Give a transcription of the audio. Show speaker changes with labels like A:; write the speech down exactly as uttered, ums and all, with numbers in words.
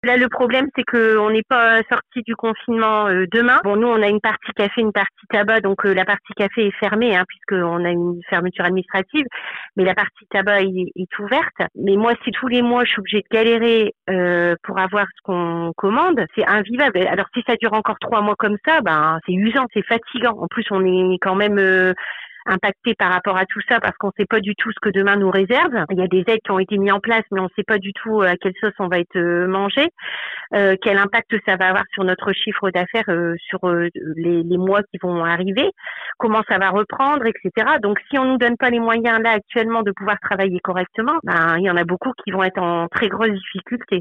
A: Là, le problème, c'est qu'on n'est pas sorti du confinement euh, demain. Bon, nous, on a une partie café, une partie tabac, donc euh, la partie café est fermée, hein, puisqu'on a une fermeture administrative, mais la partie tabac est, est ouverte. Mais moi, si tous les mois, je suis obligée de galérer euh, pour avoir ce qu'on commande, c'est invivable. Alors, si ça dure encore trois mois comme ça, ben, c'est usant, c'est fatigant. En plus, on est quand même... Euh, impacté par rapport à tout ça parce qu'on ne sait pas du tout ce que demain nous réserve. Il y a des aides qui ont été mises en place, mais on ne sait pas du tout à quelle sauce on va être mangé, euh, quel impact ça va avoir sur notre chiffre d'affaires, euh, sur euh, les, les mois qui vont arriver, comment ça va reprendre, et cetera. Donc, si on nous donne pas les moyens là actuellement de pouvoir travailler correctement, ben il y en a beaucoup qui vont être en très grosse difficulté.